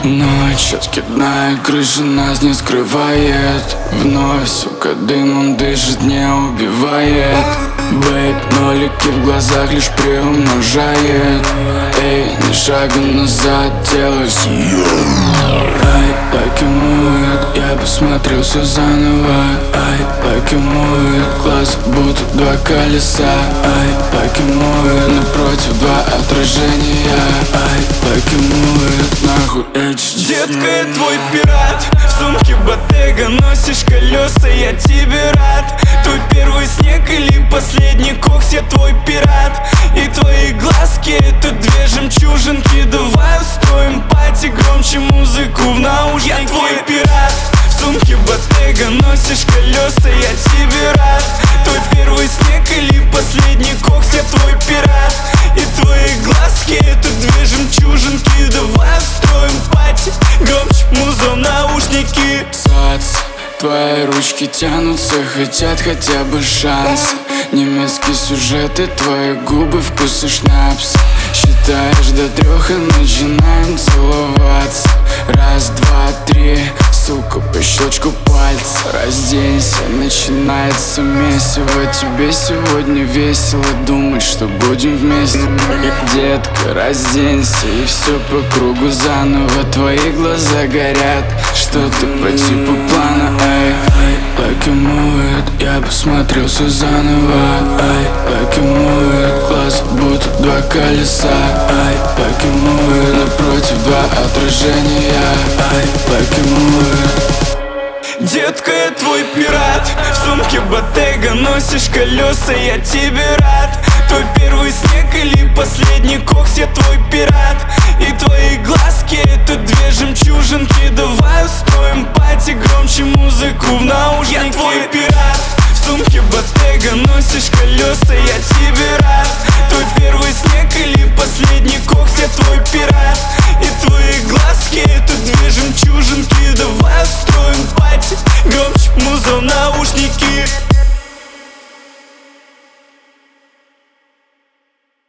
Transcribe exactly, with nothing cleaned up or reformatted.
Ночь откидная крыша нас не скрывает. Вновь, сука, дымом дышит, не убивает. Бэйб, нолики в глазах лишь приумножает. Эй, ни шага назад, делай съем. Ай, покемует, я посмотрел все заново. Ай, покемует, глаза будто два колеса. Ай, покемует, напротив два отражения. Ай, покемует, нахуй эйч ди. Детка, я твой пират, в сумке Bottega носишь колеса, я тебе рад. Твой первый снег или последний кокс, я твой пират. И твои глазки — это две жемчужинки. Давай устроим пати, громче музыку в наушниках. Я твой пират, в сумке Bottega носишь колеса, я тебе рад. Твой первый снег или последний кокс, я твой пират. И твои глазки — это две жемчужинки. Давай устроим пати, громче музыку в наушники. Сац, твои ручки тянутся, хотят хотя бы шанс. Немецкий сюжет и твои губы вкусы шнапс. Считаешь до трех и начинаем целоваться. Раз, два, три, сука, по щелчку пальца. Разденься, начинается месиво. Тебе сегодня весело думать, что будем вместе. Детка, разденься и все по кругу заново. Твои глаза горят, что-то по типу плана. Эй, эй, покемует, я посмотрел все заново. Ай, покемует, глаза будто два колеса. Ай, покемует, напротив два отражения. Ай, покемует. Детка, я твой пират, в сумке Bottega носишь колеса, я тебе рад. Твой первый снег или последний кокс, я твой пират. И твои глазки — это две жемчужинки. Давай устроим пати, громче музыку в наушниках. Я твой пират, в сумке Bottega носишь колеса, я тебе